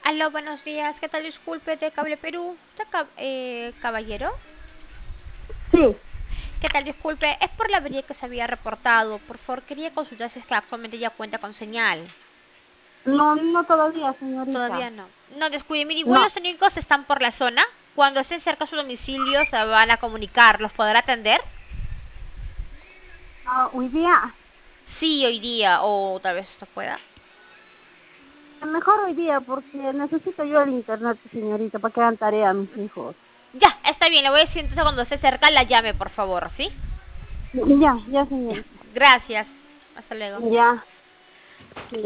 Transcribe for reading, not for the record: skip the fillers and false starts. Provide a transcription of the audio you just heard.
Aló, buenos días. ¿Qué tal? Disculpe, de Cable Perú. Caballero? Sí, ¿Qué tal? Disculpe, es por la avería que se había reportado. Por favor, quería consultar si es que actualmente ya cuenta con señal. no, no todavía, Todavía señorita. no. No, descuide. Mire, igual No, los técnicos están por la zona. Cuando estén cerca de su domicilio se van a comunicar. ¿Los podrá atender? hoy día, Sí, hoy día. O tal vez esto pueda. mejor hoy día porque necesito yo el internet, señorita, para que hagan tarea a mis hijos. Ya, está bien. Le voy a decir entonces cuando esté cerca la llame, por favor, ¿sí? Ya, ya, Ya. señorita. Gracias. Hasta luego. Ya.